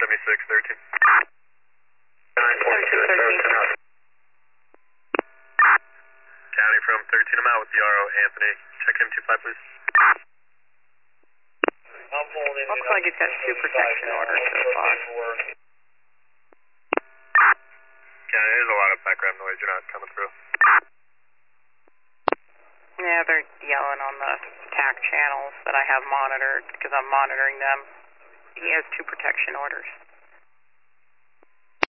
7613. 7613. County from 13, I'm out with the RO, Anthony. Check him 25, please. Looks like it's got 2 protection orders so far. County, there's a lot of background noise. You're not coming through. Yeah, they're yelling on the TAC channels that I have monitored because I'm monitoring them. He has 2 protection orders.